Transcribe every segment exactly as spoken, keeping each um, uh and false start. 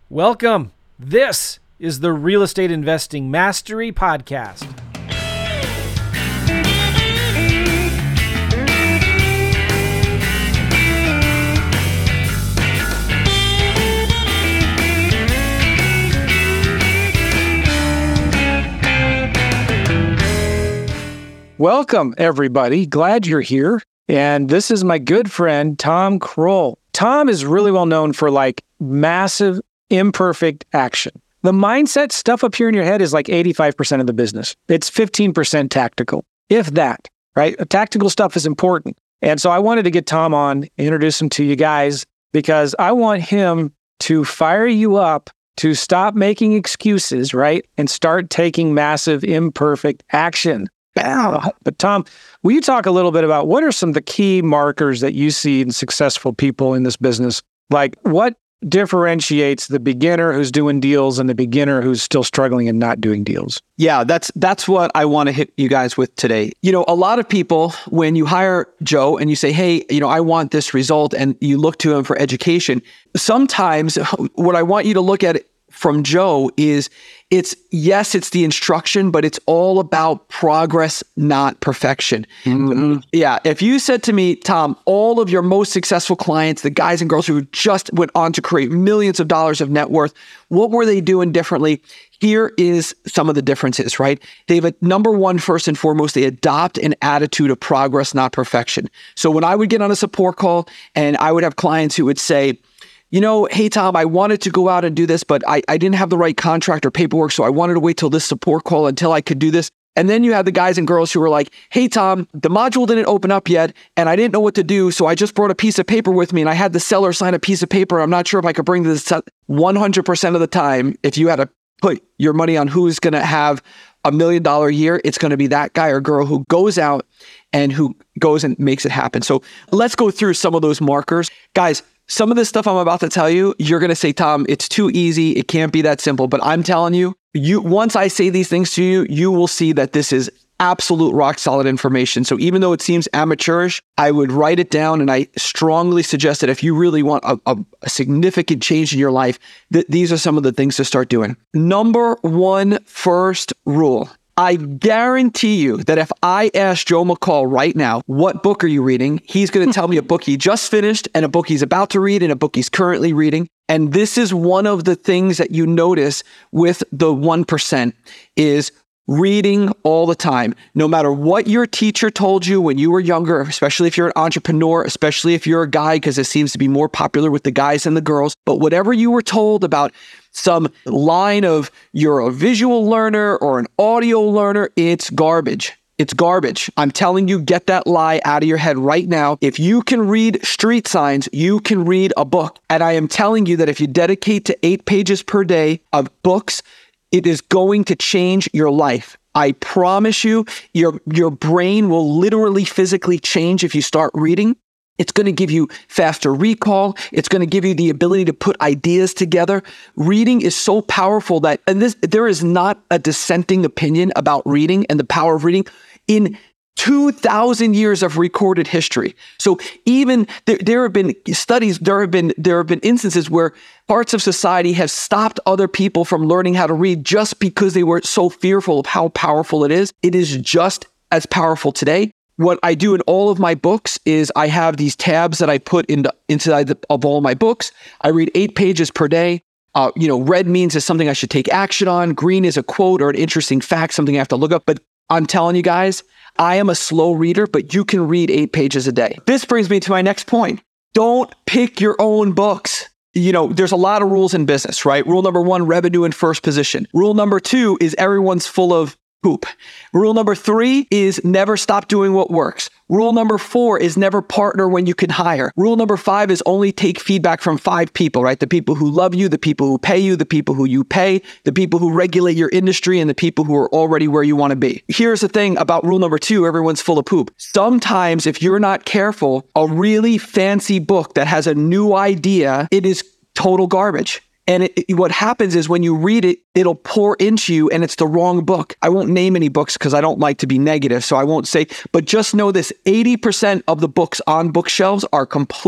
Welcome. This is the Real Estate Investing Mastery Podcast. Welcome, everybody. Glad you're here. And this is my good friend, Tom Krol. Tom is really well known for like massive, imperfect action. The mindset stuff up here in your head is like eighty-five percent of the business. It's fifteen percent tactical, if that, right? Tactical stuff is important. And so I wanted to get Tom on, introduce him to you guys, because I want him to fire you up to stop making excuses, right? And start taking massive, imperfect action. But Tom, will you talk a little bit about what are some of the key markers that you see in successful people in this business? Like what differentiates the beginner who's doing deals and the beginner who's still struggling and not doing deals? Yeah, that's that's what I want to hit you guys with today. You know, a lot of people, when you hire Joe and you say, hey, you know, I want this result, and you look to him for education, sometimes what I want you to look at from Joe is it's, yes, it's the instruction, but it's all about progress, not perfection. Mm-hmm. Yeah. If you said to me, Tom, all of your most successful clients, the guys and girls who just went on to create millions of dollars of net worth, what were they doing differently? Here is some of the differences, right? They have a number one, first and foremost, they adopt an attitude of progress, not perfection. So when I would get on a support call and I would have clients who would say, you know, hey, Tom, I wanted to go out and do this, but I, I didn't have the right contract or paperwork, so I wanted to wait till this support call until I could do this. And then you have the guys and girls who were like, hey, Tom, the module didn't open up yet, and I didn't know what to do, so I just brought a piece of paper with me, and I had the seller sign a piece of paper. I'm not sure if I could bring this one hundred percent of the time. If you had to put your money on who's going to have a million dollar year, it's going to be that guy or girl who goes out and who goes and makes it happen. So let's go through some of those markers. Guys, some of this stuff I'm about to tell you, you're going to say, Tom, it's too easy. It can't be that simple. But I'm telling you, you once I say these things to you, you will see that this is absolute rock solid information. So even though it seems amateurish, I would write it down, and I strongly suggest that if you really want a, a, a significant change in your life, that these are some of the things to start doing. Number one, first rule. I guarantee you that if I ask Joe McCall right now, what book are you reading? He's going to tell me a book he just finished and a book he's about to read and a book he's currently reading. And this is one of the things that you notice with the one percent is reading all the time. No matter what your teacher told you when you were younger, especially if you're an entrepreneur, especially if you're a guy, because it seems to be more popular with the guys than the girls, but whatever you were told about some line of you're a visual learner or an audio learner, it's garbage. It's garbage. I'm telling you, get that lie out of your head right now. If you can read street signs, you can read a book. And I am telling you that if you dedicate to eight pages per day of books, it is going to change your life. I promise you, your, your brain will literally physically change if you start reading. It's going to give you faster recall. It's going to give you the ability to put ideas together. Reading is so powerful that, and this, there is not a dissenting opinion about reading and the power of reading in two thousand years of recorded history. So even there, there have been studies, there have been, there have been instances where parts of society have stopped other people from learning how to read just because they were so fearful of how powerful it is. It is just as powerful today. What I do in all of my books is I have these tabs that I put into inside the, of all my books. I read eight pages per day. Uh, you know, red means it's something I should take action on. Green is a quote or an interesting fact, something I have to look up. But I'm telling you guys, I am a slow reader, but you can read eight pages a day. This brings me to my next point. Don't pick your own books. You know, there's a lot of rules in business, right? Rule number one, revenue in first position. Rule number two is everyone's full of poop. Rule number three is never stop doing what works. Rule number four is never partner when you can hire. Rule number five is only take feedback from five people, right? The people who love you, the people who pay you, the people who you pay, the people who regulate your industry, and the people who are already where you want to be. Here's the thing about rule number two, everyone's full of poop. Sometimes if you're not careful, a really fancy book that has a new idea, it is total garbage. And it, it, what happens is when you read it, it'll pour into you and it's the wrong book. I won't name any books because I don't like to be negative, so I won't say, but just know this, eighty percent of the books on bookshelves are complete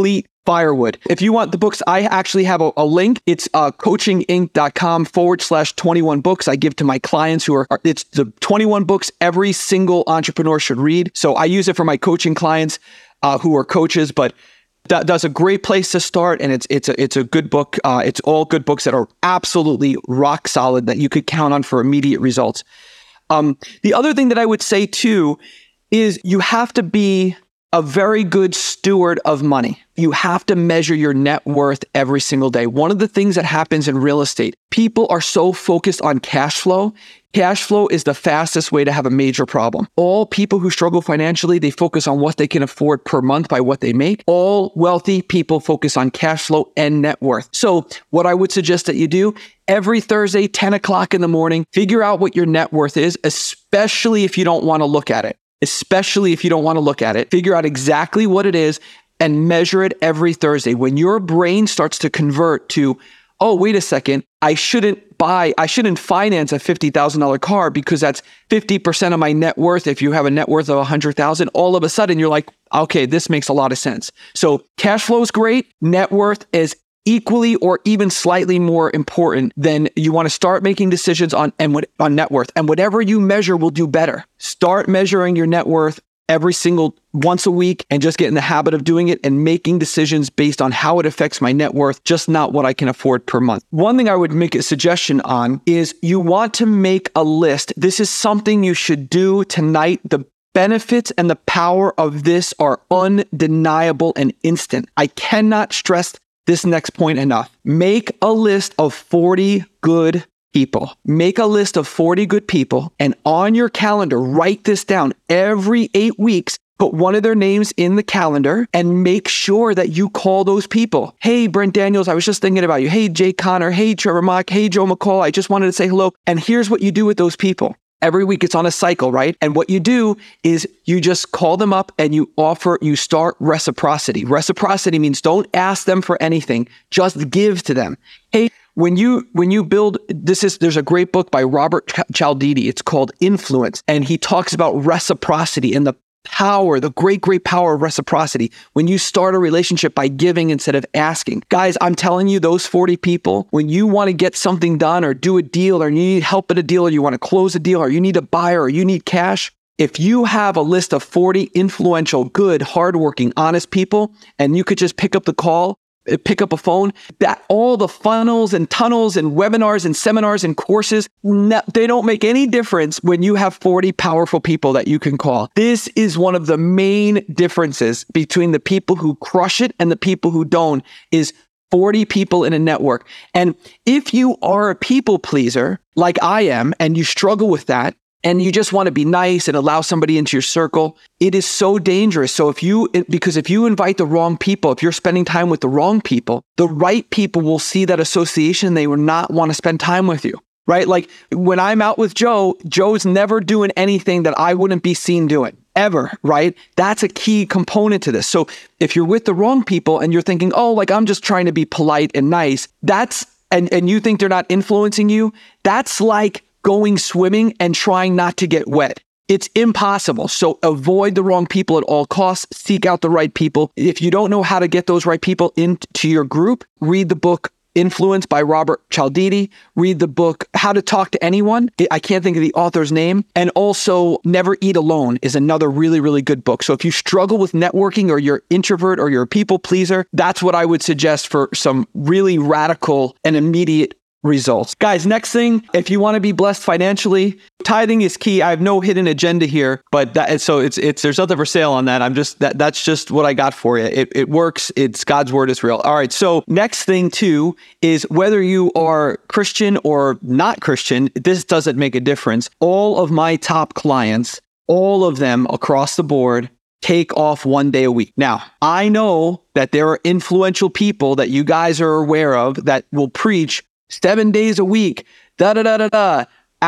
firewood. If you want the books, I actually have a, a link. It's uh, coachinginc.com forward slash 21 books I give to my clients who are, are, it's the twenty-one books every single entrepreneur should read. So I use it for my coaching clients uh, who are coaches, but that, that's a great place to start. And it's it's a, it's a good book. Uh, it's all good books that are absolutely rock solid that you could count on for immediate results. Um, the other thing that I would say too is you have to be a very good steward of money. You have to measure your net worth every single day. One of the things that happens in real estate, people are so focused on cash flow. Cash flow is the fastest way to have a major problem. All people who struggle financially, they focus on what they can afford per month by what they make. All wealthy people focus on cash flow and net worth. So what I would suggest that you do, every Thursday, ten o'clock in the morning, figure out what your net worth is, especially if you don't want to look at it. Especially if you don't want to look at it, figure out exactly what it is and measure it every Thursday. When your brain starts to convert to, oh, wait a second, I shouldn't buy, I shouldn't finance a fifty thousand dollars car because that's fifty percent of my net worth. If you have a net worth of one hundred thousand dollars, all of a sudden you're like, okay, this makes a lot of sense. So cash flow is great. Net worth is equally or even slightly more important. Then you want to start making decisions on and what, on net worth, and whatever you measure will do better. Start measuring your net worth every single once a week and just get in the habit of doing it and making decisions based on how it affects my net worth, just not what I can afford per month. One thing I would make a suggestion on is you want to make a list. This is something you should do tonight. The benefits and the power of this are undeniable and instant. I cannot stress this next point enough. Make a list of forty good people. Make a list of forty good people, and on your calendar, write this down. Every eight weeks, put one of their names in the calendar and make sure that you call those people. Hey, Brent Daniels, I was just thinking about you. Hey, Jay Connor. Hey, Trevor Mock. Hey, Joe McCall. I just wanted to say hello. And here's what you do with those people. Every week it's on a cycle, right? And what you do is you just call them up and you offer, you start reciprocity. Reciprocity means don't ask them for anything, just give to them. Hey, when you when you build, this is, there's a great book by Robert Cialdini. It's called Influence. And he talks about reciprocity and the power, the great, great power of reciprocity. When you start a relationship by giving instead of asking. Guys, I'm telling you, those forty people, when you want to get something done or do a deal or you need help at a deal or you want to close a deal or you need a buyer or you need cash, if you have a list of forty influential, good, hardworking, honest people, and you could just pick up the call, pick up a phone, that all the funnels and tunnels and webinars and seminars and courses, no, they don't make any difference when you have forty powerful people that you can call. This is one of the main differences between the people who crush it and the people who don't, is forty people in a network. And if you are a people pleaser, like I am, and you struggle with that, and you just want to be nice and allow somebody into your circle, it is so dangerous. So if you, because if you invite the wrong people, if you're spending time with the wrong people, the right people will see that association. They will not want to spend time with you, right? Like when I'm out with Joe, Joe's never doing anything that I wouldn't be seen doing, ever, right? That's a key component to this. So if you're with the wrong people and you're thinking, oh, like I'm just trying to be polite and nice, that's, and, and you think they're not influencing you, that's like going swimming and trying not to get wet. It's impossible. So avoid the wrong people at all costs. Seek out the right people. If you don't know how to get those right people into your group, read the book Influence by Robert Cialdini. Read the book How to Talk to Anyone. I can't think of the author's name. And also Never Eat Alone is another really, really good book. So if you struggle with networking or you're introvert or you're a people pleaser, that's what I would suggest for some really radical and immediate results. Guys, next thing, if you want to be blessed financially, tithing is key. I have no hidden agenda here, but that, so it's, it's, there's nothing for sale on that. I'm just, that, that's just what I got for you. It, it works. It's God's word is real. All right. So next thing too, is whether you are Christian or not Christian, this doesn't make a difference. All of my top clients, all of them across the board, take off one day a week. Now, I know that there are influential people that you guys are aware of that will preach seven days a week, da da da da da.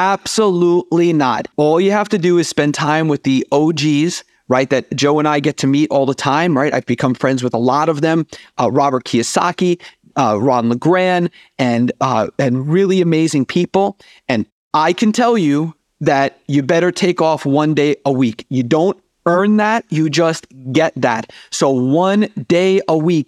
Absolutely not. All you have to do is spend time with the O Gs, right? That Joe and I get to meet all the time, right? I've become friends with a lot of them. Uh, Robert Kiyosaki, uh, Ron LeGrand, and uh, and really amazing people. And I can tell you that you better take off one day a week. You don't earn that, you just get that. So one day a week.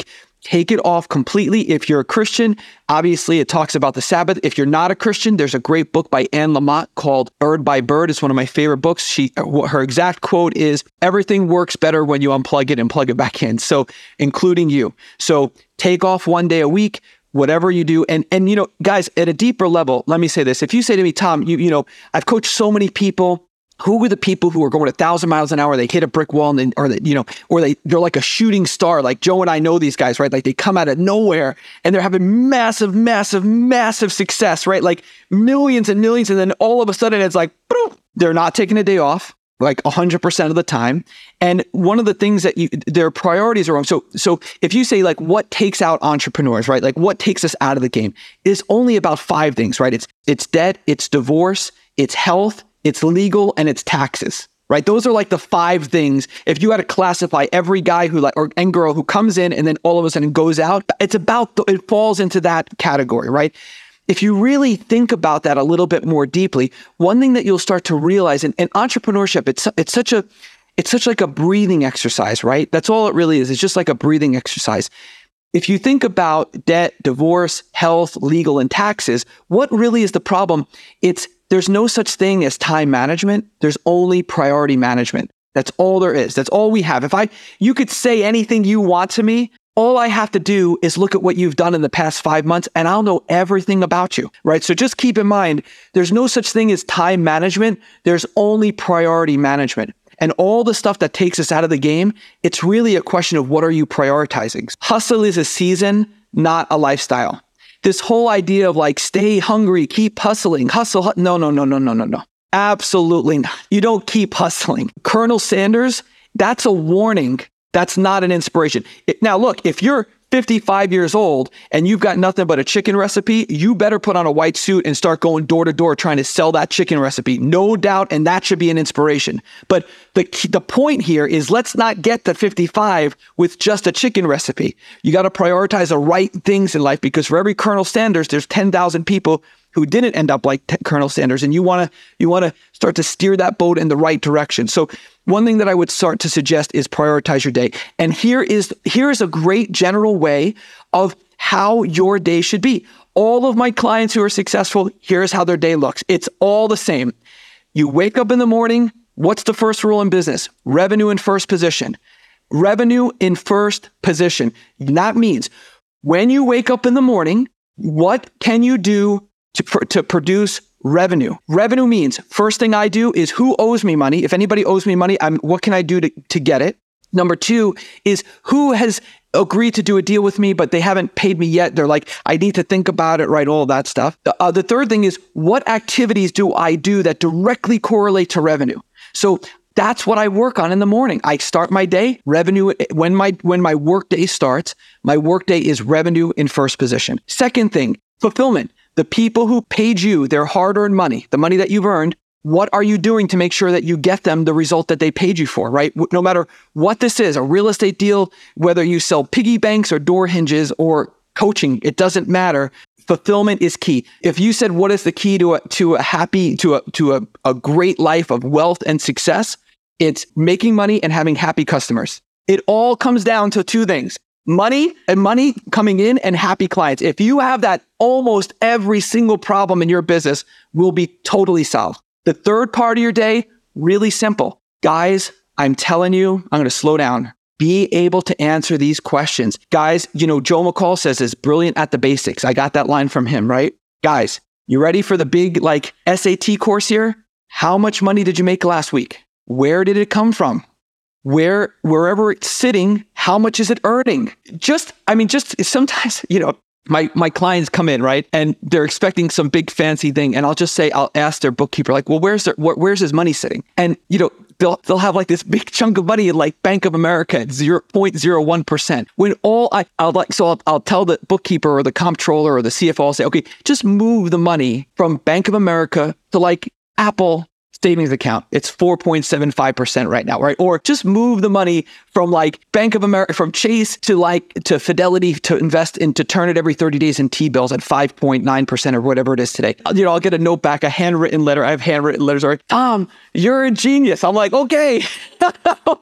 take it off completely. If you're a Christian, obviously it talks about the Sabbath. If you're not a Christian, there's a great book by Anne Lamott called Bird by Bird. It's one of my favorite books. She, her exact quote is, everything works better when you unplug it and plug it back in. So including you. So take off one day a week, whatever you do. And, and, you know, guys, at a deeper level, let me say this. If you say to me, Tom, you, you know, I've coached so many people. Who were the people who are going a thousand miles an hour? They hit a brick wall, and then, or they, you know, or they they're like a shooting star. Like Joe and I know these guys, right? Like they come out of nowhere and they're having massive, massive, massive success, right? Like millions and millions, and then all of a sudden it's like boom, they're not taking a day off, like a hundred percent of the time. And one of the things that you, their priorities are wrong. So, so if you say like what takes out entrepreneurs, right? Like what takes us out of the game is only about five things, right? It's it's debt, it's divorce, it's health, it's legal, and it's taxes, right? Those are like the five things. If you had to classify every guy who like, or and girl who comes in and then all of a sudden goes out, it's about, the, it falls into that category, right? If you really think about that a little bit more deeply, one thing that you'll start to realize in, in entrepreneurship, it's it's such a, it's such like a breathing exercise, right? That's all it really is. It's just like a breathing exercise. If you think about debt, divorce, health, legal, and taxes, what really is the problem? It's there's no such thing as time management. There's only priority management. That's all there is. That's all we have. If I, you could say anything you want to me, all I have to do is look at what you've done in the past five months and I'll know everything about you, right? So just keep in mind, there's no such thing as time management. There's only priority management. And all the stuff that takes us out of the game, it's really a question of what are you prioritizing? Hustle is a season, not a lifestyle. This whole idea of like, stay hungry, keep hustling, hustle. hu- No, no, no, no, no, no, no. Absolutely not. You don't keep hustling. Colonel Sanders, that's a warning. That's not an inspiration. It, now, look, if you're fifty-five years old and you've got nothing but a chicken recipe, you better put on a white suit and start going door to door trying to sell that chicken recipe. No doubt. And that should be an inspiration. But the the point here is let's not get to fifty-five with just a chicken recipe. You got to prioritize the right things in life because for every Colonel Sanders, there's ten thousand people who didn't end up like t- Colonel Sanders. And you want to you want to start to steer that boat in the right direction. So one thing that I would start to suggest is prioritize your day. And here is here is a great general way of how your day should be. All of my clients who are successful, here's how their day looks. It's all the same. You wake up in the morning. What's the first rule in business? Revenue in first position. Revenue in first position. That means when you wake up in the morning, what can you do to, pr- to produce revenue? Revenue means first thing I do is who owes me money. If anybody owes me money, I'm, what can I do to, to get it? Number two is who has agreed to do a deal with me, but they haven't paid me yet. They're like, I need to think about it, right? All of that stuff. The, uh, the third thing is what activities do I do that directly correlate to revenue? So that's what I work on in the morning. I start my day, revenue, when my when my work day starts, my work day is revenue in first position. Second thing, fulfillment. The people who paid you their hard-earned money, the money that you've earned, what are you doing to make sure that you get them the result that they paid you for, right? No matter what this is, a real estate deal, whether you sell piggy banks or door hinges or coaching, it doesn't matter. Fulfillment is key. If you said, what is the key to a, to a happy, to a, to a, a great life of wealth and success? It's making money and having happy customers. It all comes down to two things. Money and money coming in and happy clients. If you have that, almost every single problem in your business will be totally solved. The third part of your day, really simple. Guys, I'm telling you, I'm going to slow down. Be able to answer these questions. Guys, you know, Joe McCall says is brilliant at the basics. I got that line from him, right? Guys, you ready for the big like S A T course here? How much money did you make last week? Where did it come from? Where, wherever it's sitting, how much is it earning? Just, I mean, just sometimes, you know, my, my clients come in, right? And they're expecting some big fancy thing. And I'll just say, I'll ask their bookkeeper, like, well, where's their, where, where's his money sitting? And, you know, they'll, they'll have like this big chunk of money in like Bank of America at zero point zero one percent. When all I, I'll like, so I'll, I'll tell the bookkeeper or the comptroller or the C F O, I'll say, okay, just move the money from Bank of America to like Apple savings account. It's four point seven five percent right now, right? Or just move the money from like Bank of America, from Chase to like to Fidelity to invest in, to turn it every thirty days in T-bills at five point nine percent or whatever it is today. You know, I'll get a note back, a handwritten letter. I have handwritten letters. Or Tom, you're a genius. I'm like, okay.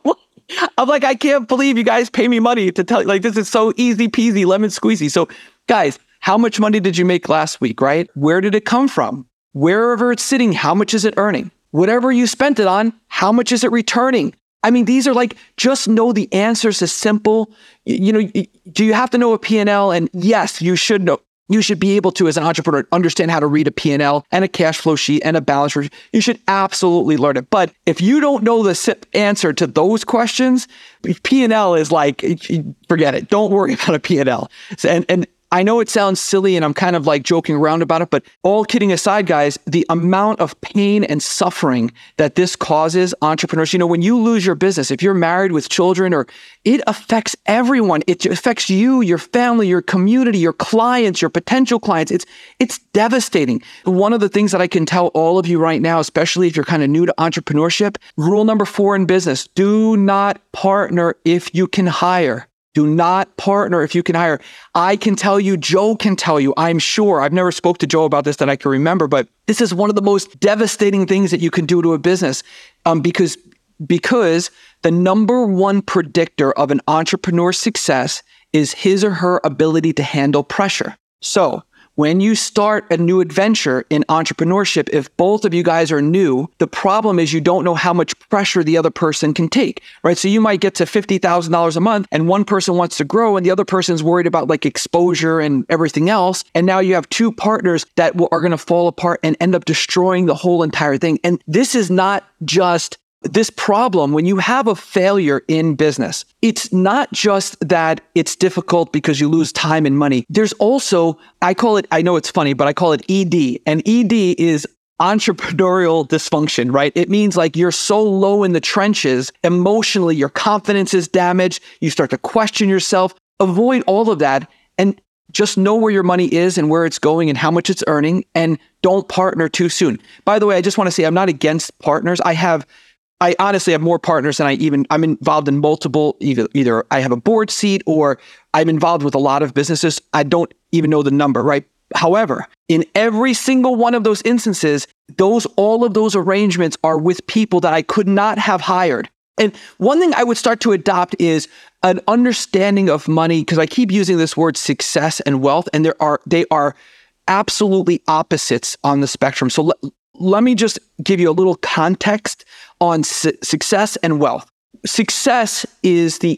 I'm like, I can't believe you guys pay me money to tell you, like, this is so easy peasy, lemon squeezy. So guys, how much money did you make last week, right? Where did it come from? Wherever it's sitting, how much is it earning? Whatever you spent it on, how much is it returning? I mean, these are like, just know the answers is simple. You, you know, do you have to know a P and L? And yes, you should know. You should be able to, as an entrepreneur, understand how to read a P and L and a cash flow sheet and a balance sheet. You should absolutely learn it. But if you don't know the answer to those questions, P and L is like, forget it. Don't worry about a P and L. And, and I know it sounds silly and I'm kind of like joking around about it, but all kidding aside, guys, the amount of pain and suffering that this causes entrepreneurs, you know, when you lose your business, if you're married with children, or it affects everyone. It affects you, your family, your community, your clients, your potential clients. It's, it's devastating. One of the things that I can tell all of you right now, especially if you're kind of new to entrepreneurship, rule number four in business, do not partner if you can hire. Do not partner if you can hire. I can tell you, Joe can tell you, I'm sure. I've never spoke to Joe about this that I can remember, but this is one of the most devastating things that you can do to a business, um, because, because the number one predictor of an entrepreneur's success is his or her ability to handle pressure. So when you start a new adventure in entrepreneurship, if both of you guys are new, the problem is you don't know how much pressure the other person can take, right? So you might get to fifty thousand dollars a month and one person wants to grow and the other person's worried about like exposure and everything else. And now you have two partners that will, are going to fall apart and end up destroying the whole entire thing. And this is not just this problem. When you have a failure in business, it's not just that it's difficult because you lose time and money. There's also, I call it, I know it's funny, but I call it E D. And E D is entrepreneurial dysfunction, right? It means like you're so low in the trenches, emotionally, your confidence is damaged. You start to question yourself. Avoid all of that and just know where your money is and where it's going and how much it's earning, and don't partner too soon. By the way, I just want to say I'm not against partners. I have I honestly have more partners than I even, I'm involved in multiple, either, either I have a board seat or I'm involved with a lot of businesses. I don't even know the number, right? However, in every single one of those instances, those, all of those arrangements are with people that I could not have hired. And one thing I would start to adopt is an understanding of money, because I keep using this word success and wealth, and there are, they are absolutely opposites on the spectrum. So let, let me just give you a little context on su- success and wealth. Success is the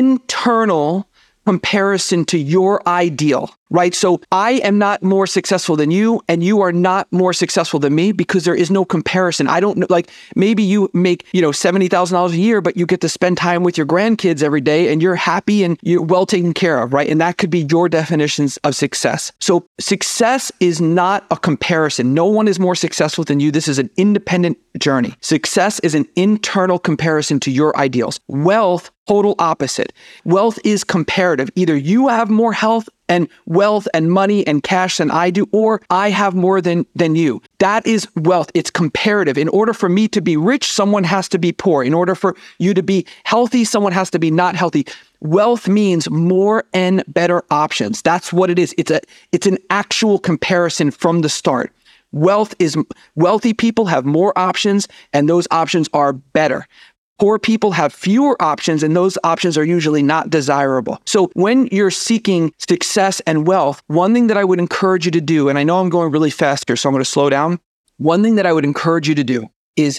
internal comparison to your ideal, right? So I am not more successful than you, and you are not more successful than me, because there is no comparison. I don't know, like maybe you make, you know, seventy thousand dollars a year, but you get to spend time with your grandkids every day and you're happy and you're well taken care of, right? And that could be your definitions of success. So success is not a comparison. No one is more successful than you. This is an independent journey. Success is an internal comparison to your ideals. Wealth, total opposite. Wealth is comparative. Either you have more health and wealth and money and cash than I do, or I have more than, than you. That is wealth. It's comparative. In order for me to be rich, someone has to be poor. In order for you to be healthy, someone has to be not healthy. Wealth means more and better options. That's what it is. It's a, it's an actual comparison from the start. Wealth is, wealthy people have more options, and those options are better. Poor people have fewer options, and those options are usually not desirable. So when you're seeking success and wealth, one thing that I would encourage you to do, and I know I'm going really fast here, so I'm going to slow down. One thing that I would encourage you to do is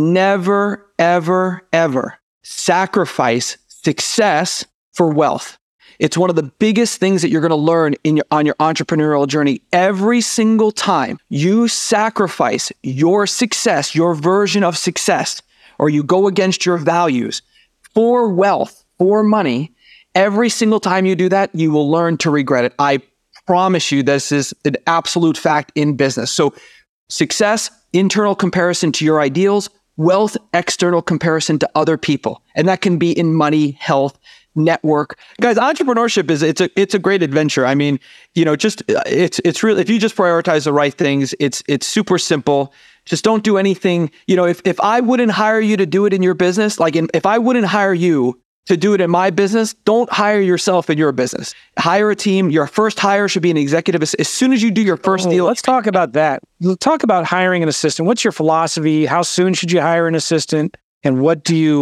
never, ever, ever sacrifice success for wealth. It's one of the biggest things that you're going to learn in your, on your entrepreneurial journey. Every single time you sacrifice your success, your version of success, or you go against your values for wealth, for money, every single time you do that, you will learn to regret it. I promise you, this is an absolute fact in business. So success, internal comparison to your ideals, wealth, external comparison to other people. And that can be in money, health, network. Guys, entrepreneurship is, it's a, it's a great adventure. I mean, you know, just, it's, it's really, if you just prioritize the right things, it's, it's super simple. Just don't do anything. You know, if, if I wouldn't hire you to do it in your business, like in, if I wouldn't hire you to do it in my business, don't hire yourself in your business. Hire a team. Your first hire should be an executive. As, as soon as you do your first oh, deal. Let's talk about that. Let's talk about hiring an assistant. What's your philosophy? How soon should you hire an assistant? And what do you,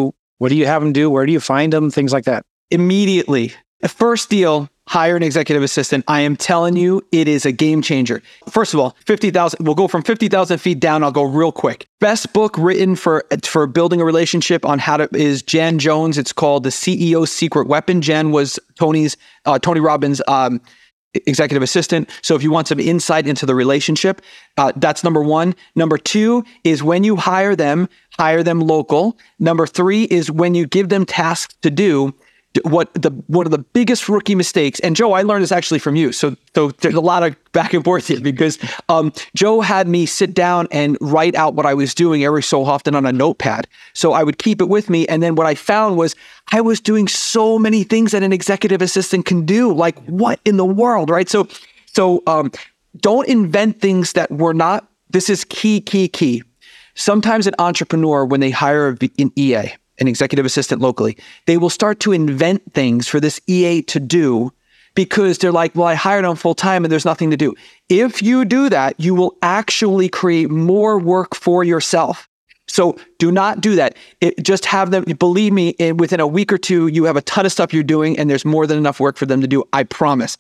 What do you have them do? Where do you find them? Things like that. Immediately. First deal, hire an executive assistant. I am telling you, it is a game changer. First of all, fifty thousand, we'll go from fifty thousand feet down. I'll go real quick. Best book written for, for building a relationship on how to is Jan Jones. It's called The C E O's Secret Weapon. Jan was Tony's, uh, Tony Robbins' um, executive assistant. So if you want some insight into the relationship, uh, that's number one. Number two is when you hire them, hire them local. Number three is when you give them tasks to do, what the one of the biggest rookie mistakes, and Joe, I learned this actually from you. So, so there's a lot of back and forth here because um, Joe had me sit down and write out what I was doing every so often on a notepad. So I would keep it with me. And then what I found was I was doing so many things that an executive assistant can do. Like what in the world, right? So, so um, don't invent things that were not. This is key, key, key. Sometimes an entrepreneur, when they hire an E A, an executive assistant locally, they will start to invent things for this E A to do because they're like, well, I hired them full time and there's nothing to do. If you do that, you will actually create more work for yourself. So do not do that. It, just have them, believe me, in, within a week or two, you have a ton of stuff you're doing and there's more than enough work for them to do. I promise.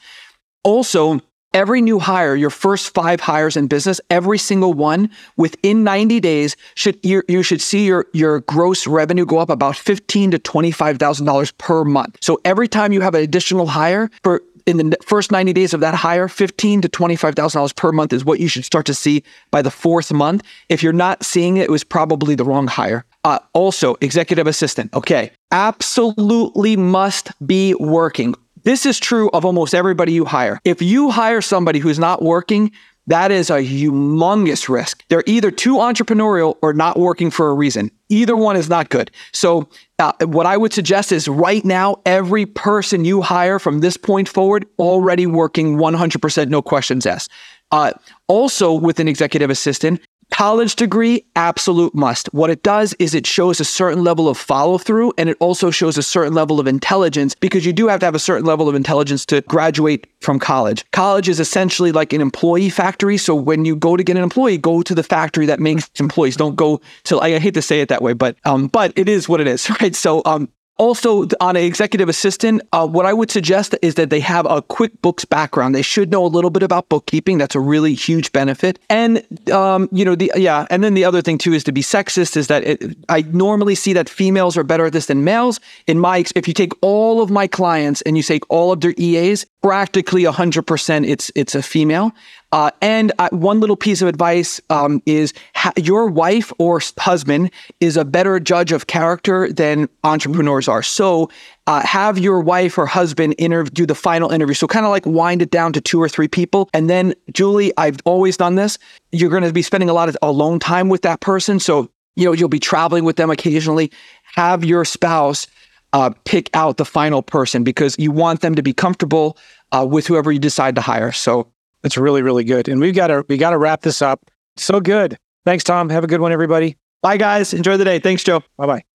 Also, every new hire, your first five hires in business, every single one within ninety days, should you, you should see your, your gross revenue go up about fifteen thousand to twenty-five thousand dollars per month. So every time you have an additional hire, for in the first ninety days of that hire, fifteen thousand to twenty-five thousand dollars per month is what you should start to see by the fourth month. If you're not seeing it, it was probably the wrong hire. Uh, also, executive assistant. Okay, absolutely must be working. This is true of almost everybody you hire. If you hire somebody who's not working, that is a humongous risk. They're either too entrepreneurial or not working for a reason. Either one is not good. So uh, what I would suggest is right now, every person you hire from this point forward, already working one hundred percent, no questions asked. Uh, also with an executive assistant, college degree, absolute must. What it does is it shows a certain level of follow through, and it also shows a certain level of intelligence because you do have to have a certain level of intelligence to graduate from college. College is essentially like an employee factory. So when you go to get an employee, go to the factory that makes employees. Don't go to, I hate to say it that way, but um, but it is what it is, right? So um, also on an executive assistant, uh, what I would suggest is that they have a QuickBooks background. They should know a little bit about bookkeeping. That's a really huge benefit. And, um, you know, the yeah. And then the other thing too is to be sexist is that it, I normally see that females are better at this than males. In my, if you take all of my clients and you take all of their E As, practically one hundred percent it's it's a female. Uh, and uh, one little piece of advice um, is ha- your wife or husband is a better judge of character than entrepreneurs are. So uh, have your wife or husband interview, do the final interview. So kind of like wind it down to two or three people. And then, Julie, I've always done this. You're going to be spending a lot of alone time with that person. So, you know, you'll be traveling with them occasionally. Have your spouse uh, pick out the final person because you want them to be comfortable uh, with whoever you decide to hire. So that's really, really good. And we've got to, we got to wrap this up. So good. Thanks, Tom. Have a good one, everybody. Bye, guys. Enjoy the day. Thanks, Joe. Bye-bye.